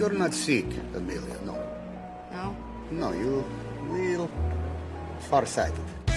You're not sick, Amelia, no. No? No, you real farsighted.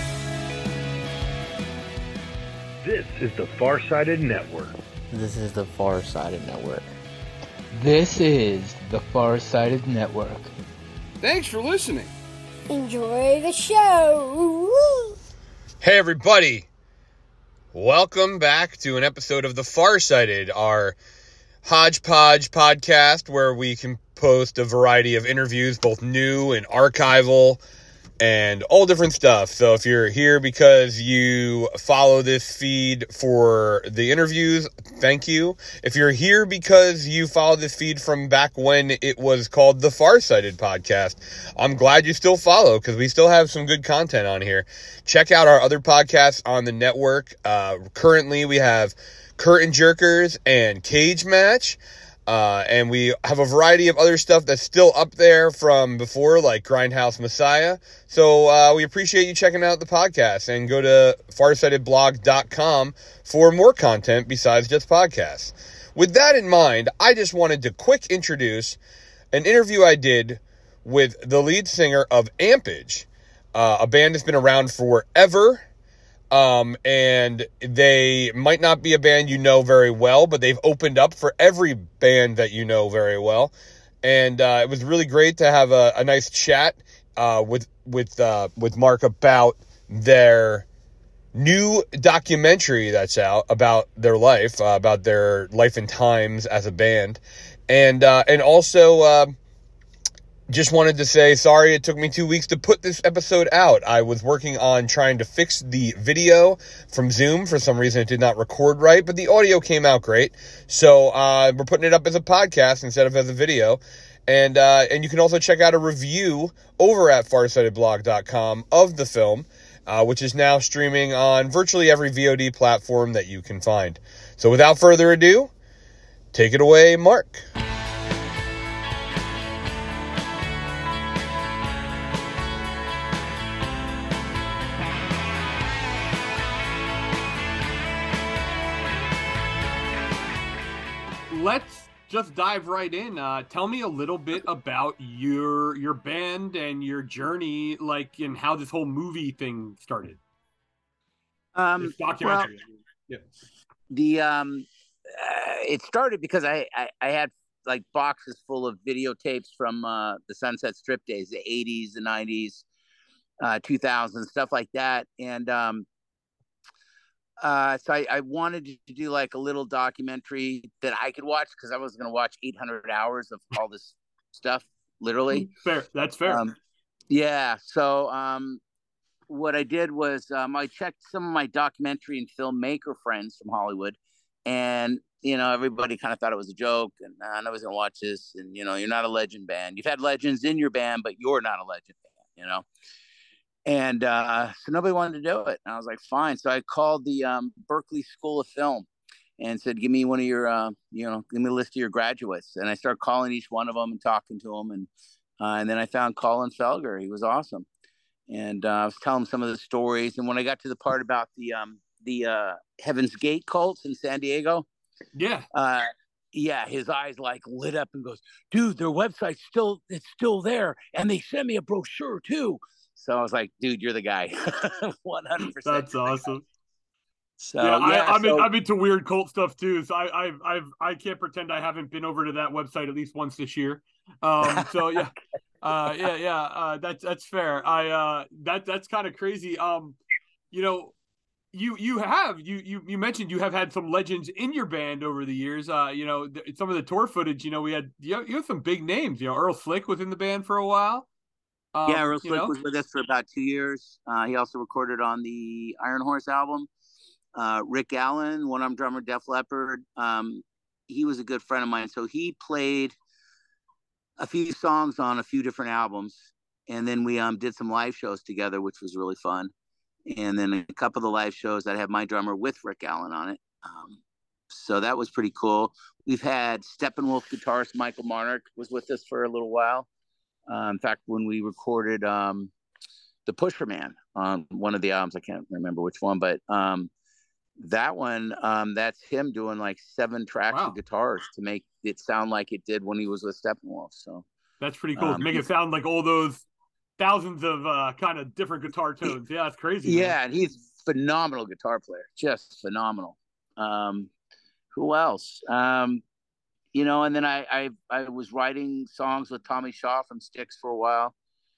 This is the Farsighted Network. This is the Farsighted Network. This is the Farsighted Network. Thanks for listening. Enjoy the show. Woo! Hey everybody, welcome back to an episode of The Farsighted, our hodgepodge podcast where we can post a variety of interviews, both new and archival, and all different stuff. So if you're here because you follow this feed for the interviews, thank you. If you're here because you follow this feed from back when it was called the Farsighted Podcast, I'm glad you still follow because we still have some good content on here. Check out our other podcasts on the network. Currently we have Curtain Jerkers and Cage Match. And we have a variety of other stuff that's still up there from before, like Grindhouse Messiah. So we appreciate you checking out the podcast, and go to farsightedblog.com for more content besides just podcasts. With that in mind, I just wanted to quick introduce an interview I did with the lead singer of Ampage, a band that's been around forever. And they might not be a band you know very well, but they've opened up for every band that you know very well. And it was really great to have a nice chat with Mark about their new documentary that's out about their life and times as a band, and also just wanted to say sorry it took me 2 weeks to put this episode out. I was working on trying to fix the video from Zoom. For some reason, it did not record right, but the audio came out great. So we're putting it up as a podcast instead of as a video. And you can also check out a review over at farsightedblog.com of the film, which is now streaming on virtually every VOD platform that you can find. So without further ado, take it away, Mark. Let's just dive right in. Tell me a little bit about your band and your journey, like, and how this whole movie thing started. This documentary. It started because I had like boxes full of videotapes from the Sunset Strip days, the 80s, the 90s, 2000s, stuff like that, and so I wanted to do like a little documentary that I could watch, because I was going to watch 800 hours of all this stuff, literally. Fair. That's fair. Yeah. So what I did was I checked some of my documentary and filmmaker friends from Hollywood, and, you know, everybody kind of thought it was a joke, and nobody's going to watch this. And, you know, you're not a legend band. You've had legends in your band, but you're not a legend band, you know? And so nobody wanted to do it. And I was like, fine. So I called the Berkeley School of Film and said, give me one of your, give me a list of your graduates. And I started calling each one of them and talking to them. And then I found Colin Felger. He was awesome. And I was telling him some of the stories. And when I got to the part about the Heaven's Gate cults in San Diego. Yeah. Yeah, his eyes like lit up and goes, dude, their website's it's still there. And they sent me a brochure too. So I was like, dude, you're the guy. 100%. That's awesome. So I'm into weird cult stuff too. So I can't pretend I haven't been over to that website at least once this year. So yeah. That's fair. That's kind of crazy. You know, you mentioned you have had some legends in your band over the years. You know, some of the tour footage, you know, you have some big names. You know, Earl Slick was in the band for a while. Earl Slick was with us for about 2 years. He also recorded on the Iron Horse album. Rick Allen, one-armed drummer, Def Leppard. He was a good friend of mine. So he played a few songs on a few different albums. And then we did some live shows together, which was really fun. And then a couple of the live shows, I had my drummer with Rick Allen on it. So that was pretty cool. We've had Steppenwolf guitarist Michael Monarch was with us for a little while. In fact, when we recorded The Pusher Man on one of the albums, I can't remember which one, but That one, that's him doing like 7 tracks Wow. of guitars to make it sound like it did when he was with Steppenwolf. So That's pretty cool. Make it sound like all those thousands of kind of different guitar tones. Yeah, that's crazy. Yeah, man. and he's a phenomenal guitar player, just phenomenal. Who else? You know, and then I was writing songs with Tommy Shaw from Styx for a while.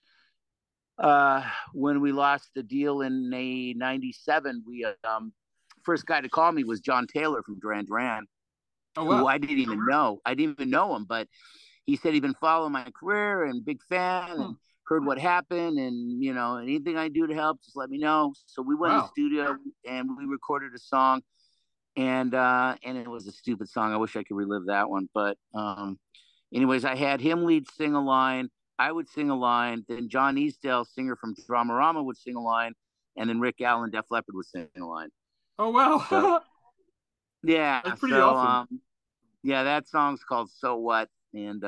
When we lost the deal in '97, we first guy to call me was John Taylor from Duran Duran, Oh wow. who I didn't even know. I didn't even know him, but he said he'd been following my career and big fan and heard what happened, and you know, anything I do to help, just let me know. So we went in the studio and we recorded a song, and it was a stupid song. I wish I could relive that one, but anyways, I had him lead sing a line. I would sing a line, then John Easdale, singer from Dramarama, would sing a line, and then Rick Allen, Def Leppard, would sing a line. Oh wow. So, yeah, that's pretty awesome. Yeah, that song's called "So What," and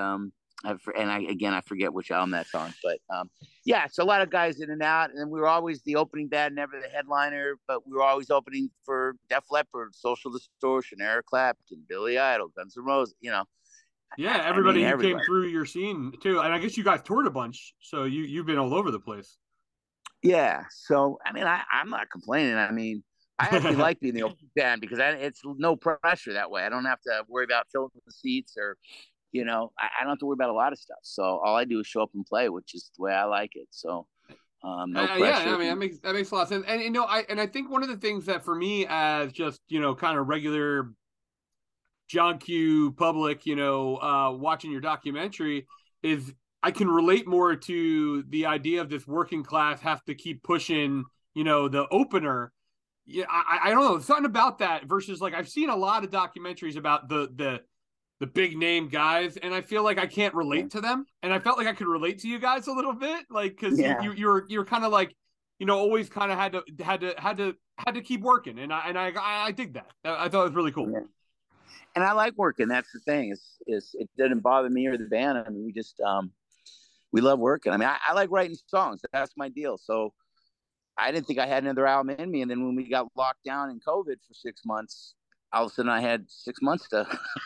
I forget which album that's on, but yeah, it's a lot of guys in and out, and we were always the opening band, never the headliner, but we were always opening for Def Leppard, Social Distortion, Eric Clapton, Billy Idol, Guns N' Roses, you know. Yeah, everybody who came through your scene too, and I guess you guys toured a bunch, so you've been all over the place. Yeah, so I mean, I'm not complaining. I mean, I actually like being the opening band because it's no pressure that way. I don't have to worry about filling the seats or, you know, I don't have to worry about a lot of stuff. So all I do is show up and play, which is the way I like it. So no pressure. Yeah, I mean that makes a lot of sense. And you know, I think one of the things that for me as just, you know, kind of regular John Q public, you know, watching your documentary is I can relate more to the idea of this working class have to keep pushing, you know, the opener. Yeah, I don't know, something about that versus like I've seen a lot of documentaries about the big name guys, and I feel like I can't relate to them, and I felt like I could relate to you guys a little bit, like because you're kind of like, you know, always kind of had to keep working, and I dig that. I thought it was really cool. Yeah. And I like working. That's the thing. Is it didn't bother me or the band. I mean, we just we love working. I mean, I like writing songs. That's my deal. So I didn't think I had another album in me. And then when we got locked down in COVID for 6 months, all of a sudden I had 6 months to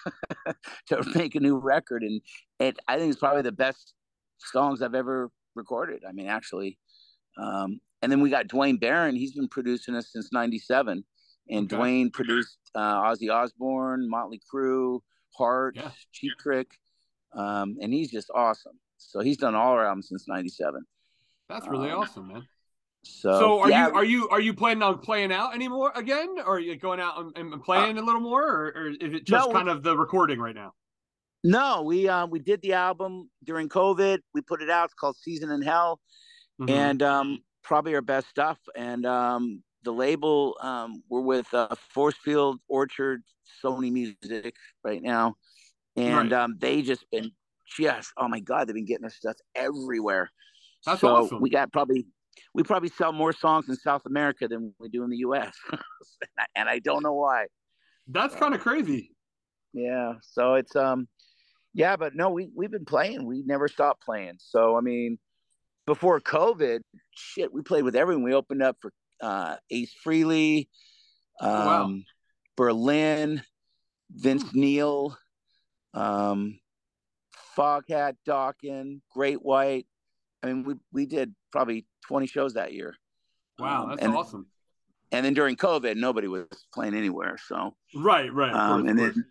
to make a new record. And I think it's probably the best songs I've ever recorded. I mean, actually. And then we got Dwayne Barron. He's been producing us since '97. And okay. Dwayne produced Ozzy Osbourne, Motley Crue, Heart, Cheap Trick. And he's just awesome. So he's done all our albums since '97. That's really awesome, man. So are you planning on playing out anymore again, or are you going out and playing a little more, or is it just kind of the recording right now? No, we did the album during COVID. We put it out. It's called Season in Hell, and probably our best stuff. And the label, we're with Forcefield Orchard, Sony Music right now, and they just been oh my god, they've been getting their stuff everywhere. That's awesome. We probably sell more songs in South America than we do in the U.S. and I don't know why. That's kind of crazy. Yeah. So it's but no, we've been playing. We never stopped playing. So I mean, before COVID, we played with everyone. We opened up for Ace Frehley, Berlin, Vince Neil, Foghat, Dokken, Great White. I mean, we did probably 20 shows that year. Wow, that's awesome. And then during COVID, nobody was playing anywhere. So right. And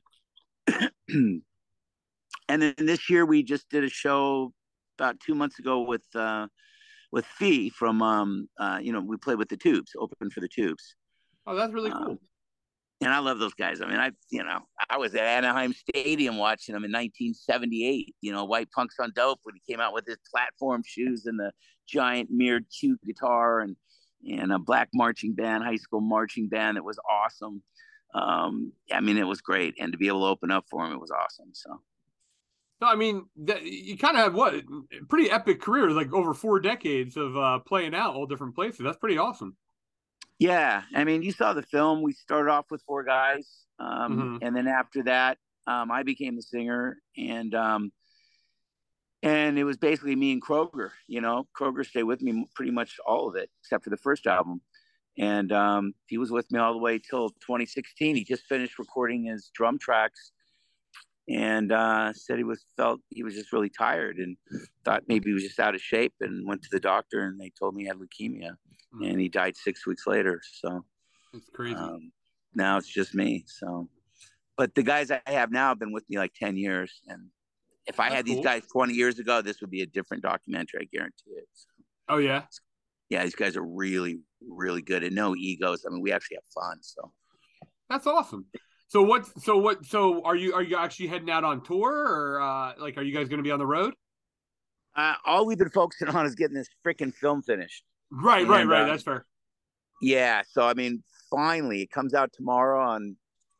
then this year we just did a show about 2 months ago with Fee from we played with the Tubes, opened for the Tubes. Oh, that's really cool. And I love those guys. I mean, I was at Anaheim Stadium watching them in 1978. You know, White Punks on Dope when he came out with his platform shoes and the giant mirrored cute guitar and a black marching band, high school marching band that was awesome. I mean, it was great, and to be able to open up for him, it was awesome. So. No, I mean, you kind of have a pretty epic career, like over 4 decades of playing out all different places. That's pretty awesome. Yeah, I mean, you saw the film. We started off with 4 guys, and then after that, I became the singer, and it was basically me and Kroger. You know, Kroger stayed with me pretty much all of it, except for the first album. And he was with me all the way till 2016. He just finished recording his drum tracks, and said felt he was just really tired and thought maybe he was just out of shape, and went to the doctor, and they told me he had leukemia, and he died 6 weeks later. So it's crazy. Now it's just me. So, but the guys I have now have been with me like 10 years, and if I had these guys 20 years ago, this would be a different documentary. I guarantee it. So, oh yeah. Yeah, these guys are really, really good, and no egos. I mean, we actually have fun. So that's awesome. So are you actually heading out on tour, or like, are you guys going to be on the road? All we've been focusing on is getting this freaking film finished. Right. That's fair. Yeah. So, I mean, finally it comes out tomorrow on,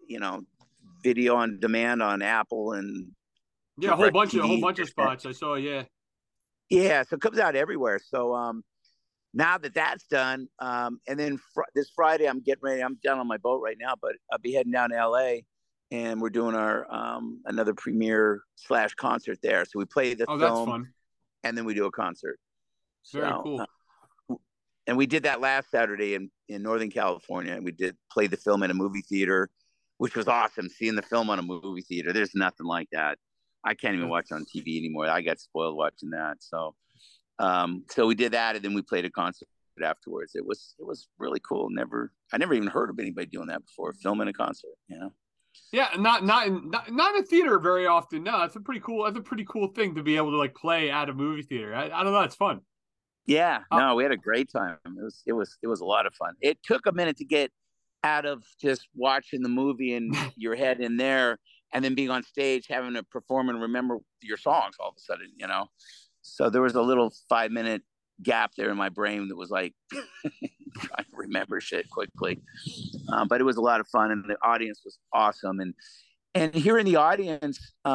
video on demand on Apple and a whole bunch of spots. I saw. Yeah. Yeah. So it comes out everywhere. So, now that that's done, and then this Friday I'm getting ready. I'm down on my boat right now, but I'll be heading down to LA, and we're doing our another premiere / concert there. So we play the film, that's fun, and then we do a concert. Very cool. And we did that last Saturday in Northern California. We did play the film in a movie theater, which was awesome. Seeing the film on a movie theater, there's nothing like that. I can't even watch it on TV anymore. I got spoiled watching that. So we did that, and then we played a concert afterwards. It was really cool. I never even heard of anybody doing that before, filming a concert. Yeah, not in a theater very often. No, that's a pretty cool thing to be able to like play at a movie theater. I don't know, it's fun. Yeah, no, we had a great time. It was a lot of fun. It took a minute to get out of just watching the movie and your head in there, and then being on stage, having to perform and remember your songs all of a sudden, So there was a little 5-minute gap there in my brain that was like trying to remember shit quickly. But it was a lot of fun, and the audience was awesome. And here in the audience,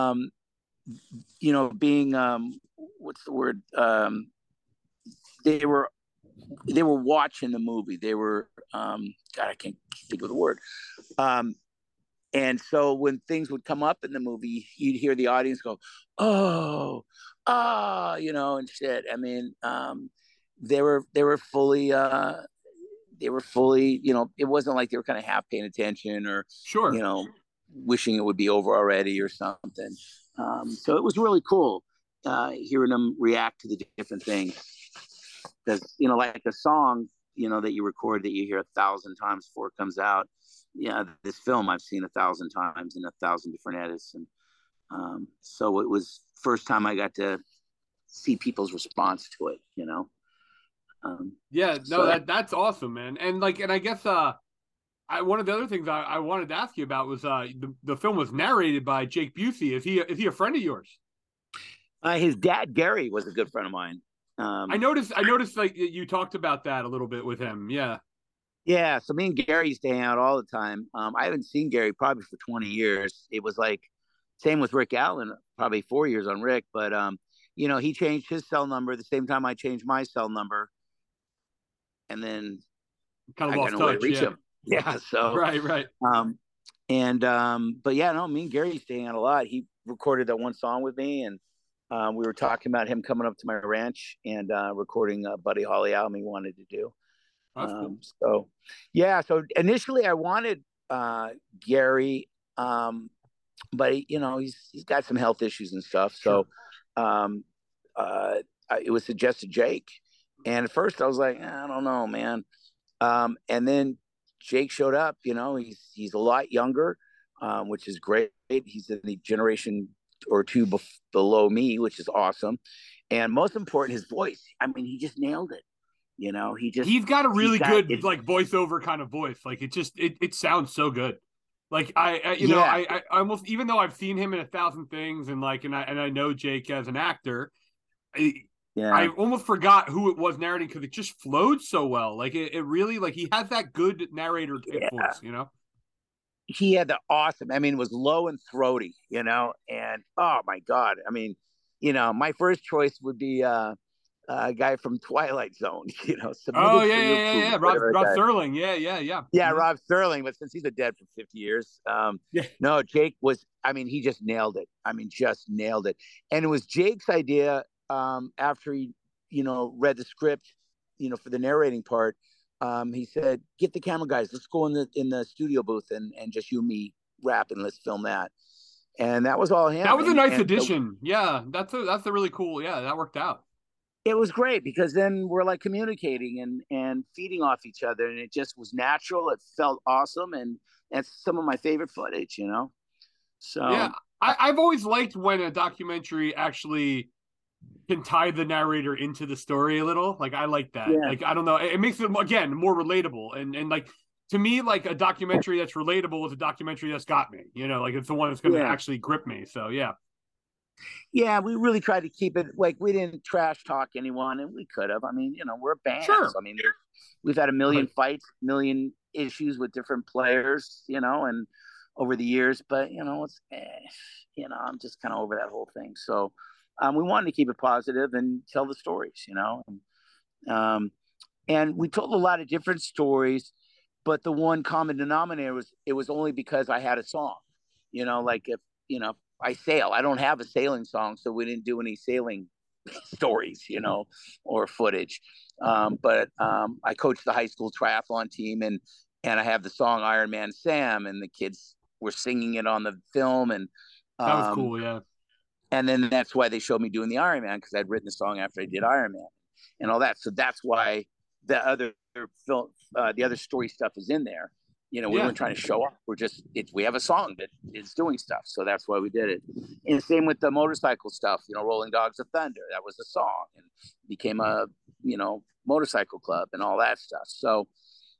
being what's the word? They were watching the movie. They were God, I can't think of the word. And so when things would come up in the movie, you'd hear the audience go, "Oh, and shit." I mean, they were fully, it wasn't like they were kind of half paying attention or, sure, wishing it would be over already or something. So it was really cool hearing them react to the different things. Because, like a song, that you record that you hear 1,000 times before it comes out. Yeah, this film I've seen 1,000 times in 1,000 different edits. And so it was first time I got to see people's response to it, that's awesome, man. And I guess one of the other things I wanted to ask you about was the film was narrated by Jake Busey. Is he a friend of yours? His dad Gary was a good friend of mine. I noticed like you talked about that a little bit with him. Yeah. So me and Gary used to hang out all the time. I haven't seen Gary probably for 20 years. It was like same with Rick Allen, probably 4 years on Rick, but he changed his cell number the same time I changed my cell number, and then kind of lost touch. Him. Yeah. So right. But yeah, no, me and Gary used to hang out a lot. He recorded that one song with me, and we were talking about him coming up to my ranch and recording a Buddy Holly album he wanted to do. Cool. So initially I wanted Gary, but he's got some health issues and stuff. So it was suggested Jake, and at first I was like, I don't know, man. And then Jake showed up. He's a lot younger, which is great. He's in the generation or two below me, which is awesome. And most important, his voice. I mean, he just nailed it. He's got a really good like voiceover kind of voice. Like it sounds so good. Like I almost, even though I've seen him in 1,000 things and I know Jake as an actor, I almost forgot who it was narrating because it just flowed so well. Like it really, like he has that good narrator type voice, He had the awesome. I mean, it was low and throaty, and oh my God. I mean, my first choice would be a guy from Twilight Zone, Oh yeah. Rob Sterling. Yeah, Rob Sterling. But since he's been dead for 50 years, no, Jake was. I mean, he just nailed it. And it was Jake's idea after he, read the script, for the narrating part. he said, "Get the camera guys. Let's go in the studio booth and just you and me rap and let's film that." And that was all him. That was a nice and addition. Yeah, that's a really cool. Yeah, that worked out. It was great because then we're like communicating and feeding off each other, and it just was natural. It felt awesome, and that's some of my favorite footage, you know. So yeah, I've always liked when a documentary actually can tie the narrator into the story a little. Like I like that. Yeah. Like I don't know, it makes it again more relatable. And like to me, like a documentary that's relatable is a documentary that's got me. You know, like it's the one that's going to actually grip me. So yeah. Yeah, we really tried to keep it like we didn't trash talk anyone, and we could have. I mean, you know, we're a band. Sure. So, I mean, we've had a million fights, million issues with different players, you know, and over the years. But you know, you know, I'm just kind of over that whole thing. So we wanted to keep it positive and tell the stories, you know. And we told a lot of different stories, but the one common denominator was it was only because I had a song, you know, like if you know. I sail. I don't have a sailing song, so we didn't do any sailing stories, you know, or footage. But I coached the high school triathlon team, and I have the song Iron Man Sam, and the kids were singing it on the film, and that was cool, yeah. And then that's why they showed me doing the Iron Man because I'd written the song after I did Iron Man, and all that. So that's why the other film, the other story stuff is in there. You know, we weren't trying to show up. We have a song that is doing stuff. So that's why we did it. And same with the motorcycle stuff, you know, Rolling Dogs of Thunder. That was a song and became a, you know, motorcycle club and all that stuff. So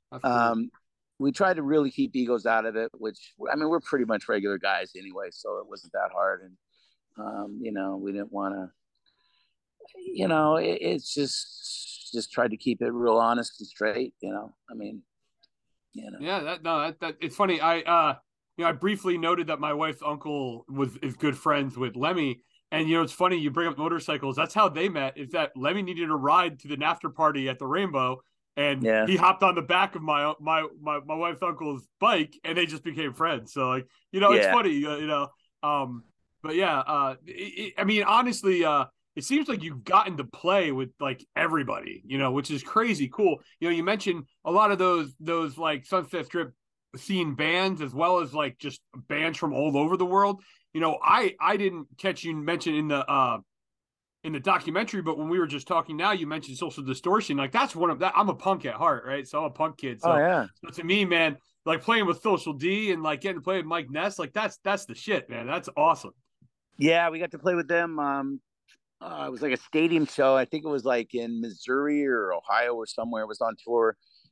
we tried to really keep egos out of it, which, I mean, we're pretty much regular guys anyway. So it wasn't that hard. And, you know, we didn't want to, you know, it's just tried to keep it real honest and straight, you know, I mean, you know. Yeah, that it's funny. You know, I briefly noted that my wife's uncle is good friends with Lemmy, and you know, it's funny you bring up motorcycles. That's how they met. Is that Lemmy needed a ride to the after party at the Rainbow, and he hopped on the back of my wife's uncle's bike, and they just became friends. So like, you know, it's funny, you know. But yeah, I mean, honestly, it seems like you've gotten to play with like everybody, you know, which is crazy cool. You know, you mentioned a lot of those like Sunset Strip scene bands as well as like just bands from all over the world. You know, I didn't catch you mention in the documentary, but when we were just talking now, you mentioned Social Distortion. Like that's one of that. I'm a punk at heart, right? So I'm a punk kid. So, so to me, man, like playing with Social D and like getting to play with Mike Ness, like that's the shit, man. That's awesome. Yeah, we got to play with them. It was like a stadium show. I think it was like in Missouri or Ohio or somewhere. It was on tour.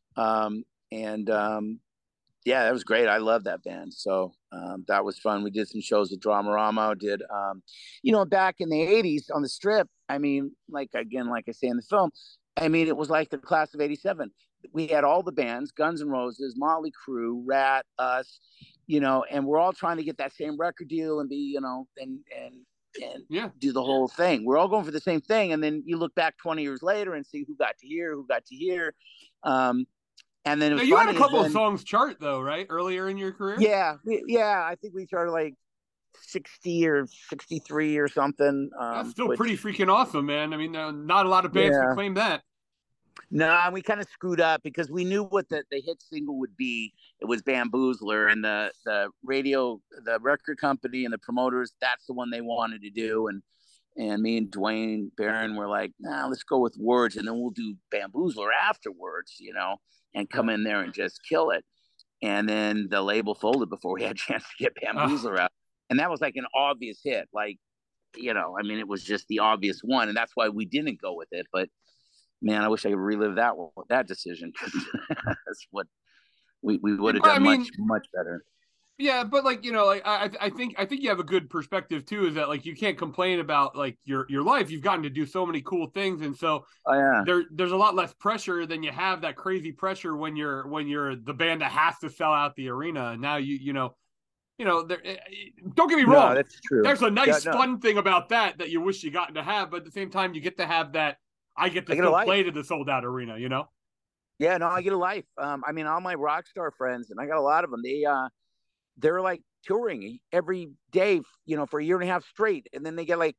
Yeah, that was great. I love that band. So that was fun. We did some shows with Dramarama. Did, you know, back in the 80s on the Strip, I mean, like, again, like I say in the film, I mean, it was like the class of 87. We had all the bands, Guns N' Roses, Motley Crue, Rat, us, you know, and we're all trying to get that same record deal and be, you know, and do the whole thing. We're all going for the same thing. And then you look back 20 years later and see who got to here. And then you had a couple of songs chart though, right? Earlier in your career? Yeah. I think we charted like 60 or 63 or something. That's still pretty freaking awesome, man. I mean, not a lot of bands can claim that. No, we kind of screwed up because we knew what the hit single would be. It was Bamboozler, and the radio, the record company and the promoters, that's the one they wanted to do. And me and Dwayne Barron were like, nah, let's go with Words, and then we'll do Bamboozler afterwards, you know, and come in there and just kill it. And then the label folded before we had a chance to get Bamboozler out. And that was like an obvious hit. Like, you know, I mean, it was just the obvious one, and that's why we didn't go with it. But man, I wish I could relive that decision. That's what we would have done much better. Yeah, but like, you know, like I think you have a good perspective too, is that like you can't complain about like your life. You've gotten to do so many cool things, and so there's a lot less pressure than you have that crazy pressure when you're the band that has to sell out the arena. And now you know, don't get me wrong. No, that's true. There's a nice fun thing about that you wish you gotten to have, but at the same time you get to have that. I get to still play to the sold out arena, you know? Yeah, no, I get a life. I mean, all my rock star friends, and I got a lot of them, they're like touring every day, you know, for a year and a half straight. And then they get like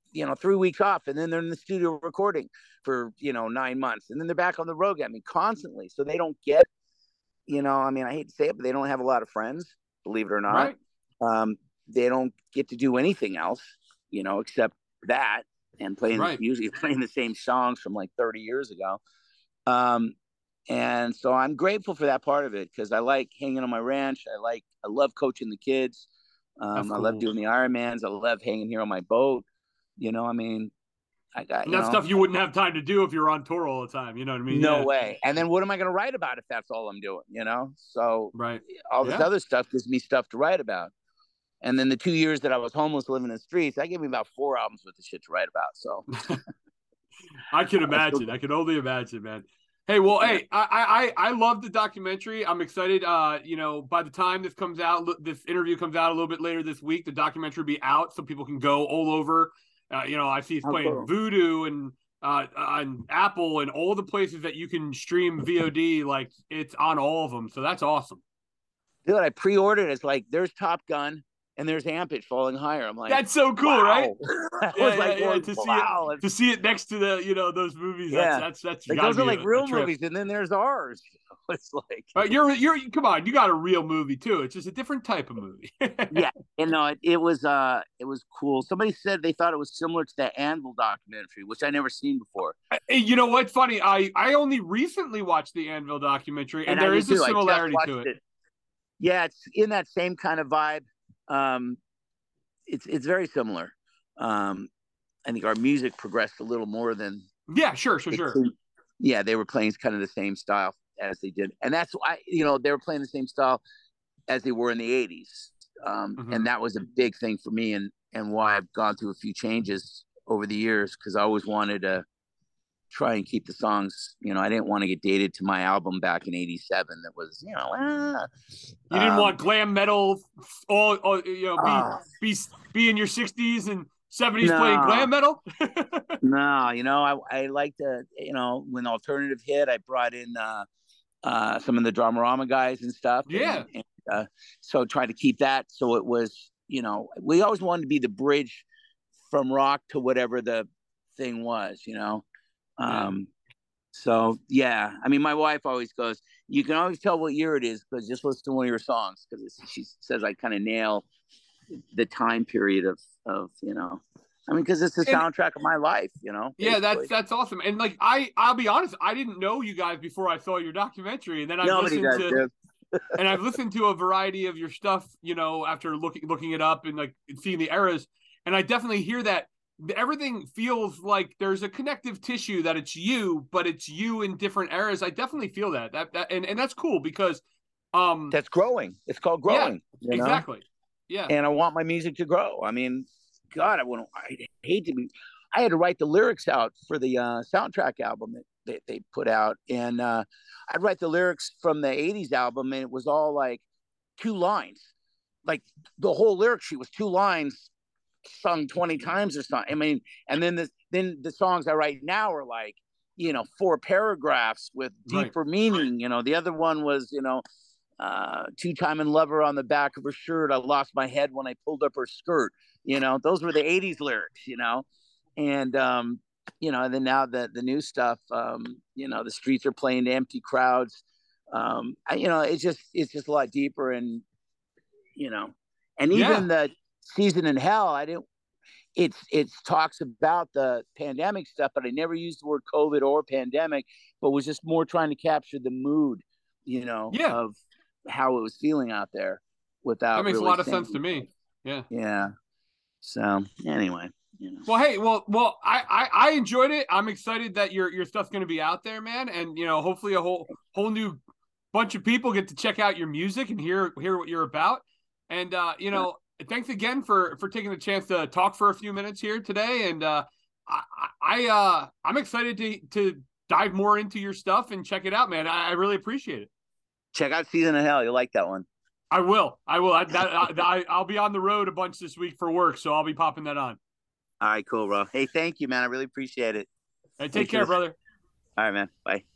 3 weeks off, and then they're in the studio recording for 9 months, and then they're back on the road. I mean, constantly. So they don't get, I mean, I hate to say it, but they don't have a lot of friends, believe it or not. Right. They don't get to do anything else, except that, and usually playing the same songs from like 30 years ago. And so I'm grateful for that part of it, because I like hanging on my ranch. I love coaching the kids. Cool. I love doing the Ironmans. I love hanging here on my boat. I mean, I got that's stuff you wouldn't have time to do if you're on tour all the time. You know what I mean? No way. And then what am I going to write about if that's all I'm doing? So all this other stuff gives me stuff to write about. And then the 2 years that I was homeless, living in the streets, that gave me about 4 albums worth of shit to write about. So I can imagine. I can only imagine, man. Hey, well, hey, I love the documentary. I'm excited. By the time this comes out, this interview comes out a little bit later this week, the documentary will be out so people can go all over. I see it's playing Vudu and on Apple and all the places that you can stream VOD. Like, it's on all of them. So that's awesome. Dude, I pre-ordered. It's like, there's Top Gun and there's Ampage Falling Higher. I'm like, that's so cool, wow. Right? To see it next to the those movies. Yeah. That's like, those are like real movies, and then there's ours. It's like, you're come on, you got a real movie too. It's just a different type of movie. Yeah, it was cool. Somebody said they thought it was similar to that Anvil documentary, which I never seen before. You know what's funny? I only recently watched the Anvil documentary, and there is a similarity to it. Yeah, it's in that same kind of vibe. It's very similar. I think our music progressed a little more than. Yeah, sure. Yeah, they were playing kind of the same style as they did, and that's why they were playing the same style as they were in the 80s, and that was a big thing for me, and why I've gone through a few changes over the years, because I always wanted to try and keep the songs. I didn't want to get dated to my album back in '87 that was you didn't want glam metal be in your 60s and 70s playing glam metal. No, I like to, when alternative hit, I brought in some of the Dramarama guys and stuff. Yeah. And so try to keep that. So it was, we always wanted to be the bridge from rock to whatever the thing was, So, yeah, I mean, my wife always goes, you can always tell what year it is because just listen to one of your songs, because she says I kind of nail the time period of I mean, because it's the soundtrack of my life, Yeah, that's awesome. And like, I'll be honest, I didn't know you guys before I saw your documentary, and then I've listened to a variety of your stuff, after looking it up and like seeing the eras, and I definitely hear that everything feels like there's a connective tissue, that it's you, but it's you in different eras. I definitely feel that and that's cool, because that's growing. It's called growing. Yeah, exactly. Yeah. And I want my music to grow. I mean, God, I had to write the lyrics out for the soundtrack album that they put out. And I'd write the lyrics from the 80s album, and it was all like 2 lines. Like the whole lyric sheet was 2 lines sung 20 times or something. I mean, and then the songs I write now are like, 4 paragraphs with deeper meaning. The other one was, 2-timing lover on the back of her shirt. I lost my head when I pulled up her skirt. Those were the 80s lyrics, and, and then now the new stuff, the streets are playing to empty crowds. It's just a lot deeper, and, even the Season in Hell, it talks about the pandemic stuff, but I never used the word COVID or pandemic, but was just more trying to capture the mood, of how it was feeling out there without. That makes really a lot of sense to me. Yeah. Yeah. So anyway, Well, hey, well, I enjoyed it. I'm excited that your stuff's going to be out there, man. And, hopefully a whole new bunch of people get to check out your music and hear what you're about. And, thanks again for taking the chance to talk for a few minutes here today. And I'm excited to dive more into your stuff and check it out, man. I really appreciate it. Check out Season in Hell. You'll like that one. I will. I'll be on the road a bunch this week for work, so I'll be popping that on. All right, cool, bro. Hey, thank you, man. I really appreciate it. Hey, take care, brother. All right, man. Bye.